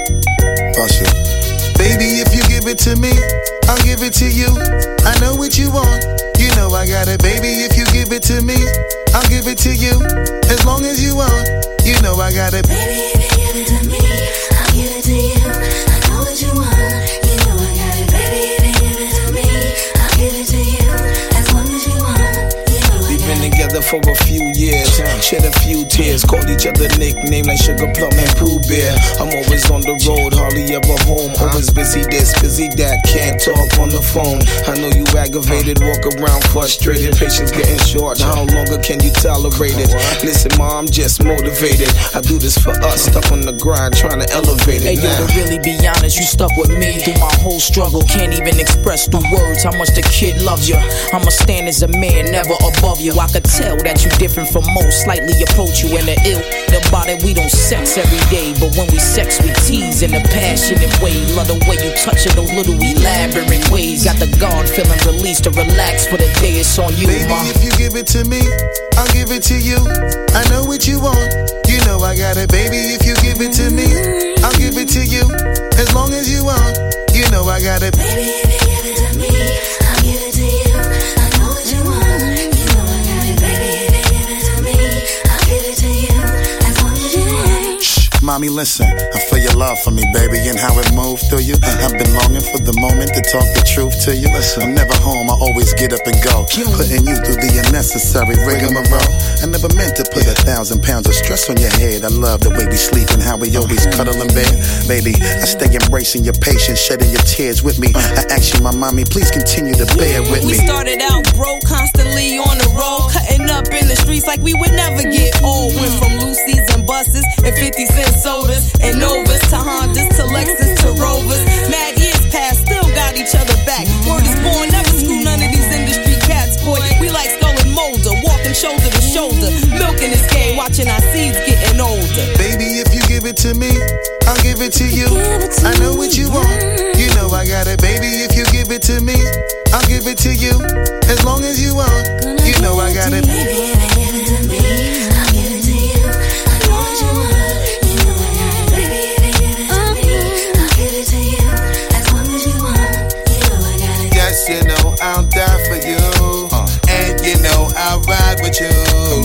Bust it. Baby, if you give it to me, I'll give it to you. I know what you want. You know I got it, baby. If you give it to me, I'll give it to you. As long as you want, you know I got it. Baby, if you give it to me, I'll give it to you. I know what you want. You know I got it. Baby, if you give it to me, I'll give it to you. As long as you want. We've been together for a few years, shed a few tears, called each other nicknames like Sugar Plum and Pooh Bear. I'm always on the road, hardly ever home. Always busy this, busy that, can't talk on the phone. I know you aggravated, walk around frustrated, patience getting short. How longer can you tolerate it? Listen, ma, I'm just motivated. I do this for us, stuck on the grind, trying to elevate it. Hey, yo, to really be honest, you stuck with me through my whole struggle. Can't even express through words how much the kid loves you. I'ma stand as a man, never above you. I could tell that you different from most, slightly approach you in the ill. About it, we don't sex every day, but when we sex, we tease in a passionate way. Love the way you touch it, those little elaborate ways. Got the guard feeling released to relax for the day. It's on you, baby, ma. If you give it to me, I'll give it to you. I know what you want. You know I got it, baby. If you give it to me, I'll give it to you. As long as you want, you know I got it. Baby, if you give it to me, I'll give it to you. I know what you want. You know I got it. Baby, if you give it to me, I'll give it to you. As long as you want. Shh, mommy, listen. I feel your love for me, baby, and how it moved through you. I've been longing for the moment to talk the truth to you. I'm never home, I always get up and go. Putting you through the unnecessary rigmarole. I never meant to put a thousand pounds of stress on your head. I love the way we sleep and how we always cuddle in bed. Baby, I stay embracing your patience, shedding your tears with me. I ask you, my mommy, please continue to bear with me. We started out broke, constantly on the road, cutting up in the streets like we would never get old. Went from Lucy's and buses and fifty cent sodas and Novas to Hondas to Lexus to Rovers. Mad years past, still got each other back. Word is born, never screw none of these industry cats, boy. We like Skull and Molder, walking shoulder to shoulder, milking this game, watching our seeds getting older. Baby, if you give it to me, I'll give it to you. I know what you want. You know I got it, baby. If you give it to me, I'll give it to you. As long as you want, you know I got it. Baby, if you give it to me, I'll give it to you. I know what you want. You know I got it. Baby, if you give it to me, I'll give it to you. As long as you want, you know I got it. Yes, you know I'll die for you. Uh. And you know I'll ride with you.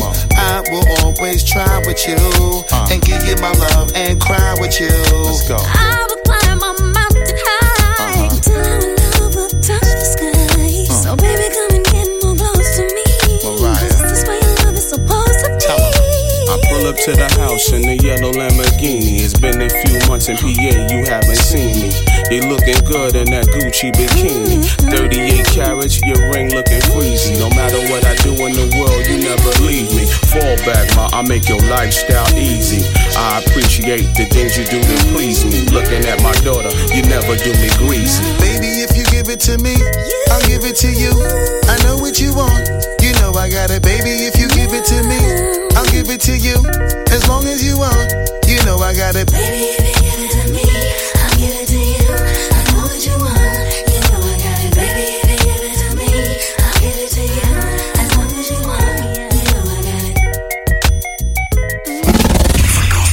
I will always try with you. Uh. And give you my love and cry with you. Let's go. I will climb a mountain high uh-huh. till our love will touch the sky. Uh. So baby, come and get more close to me. Mariah. 'Cause this way your love is supposed to be. I pull up to the house in the yellow Lamborghini. It's been a few months in P A, you haven't seen me. You looking good in that Gucci bikini. thirty-eight carats, your ring looking freezy. No matter what I do in the world, you never leave me. Fall back, ma, I make your lifestyle easy. I appreciate the things you do to please me. Looking at my daughter, you never do me greasy. Baby, if you give it to me, I'll give it to you. I know what you want. You know I got it, baby. If you give it to me, I'll give it to you. As long as you want, you know I got it. Baby,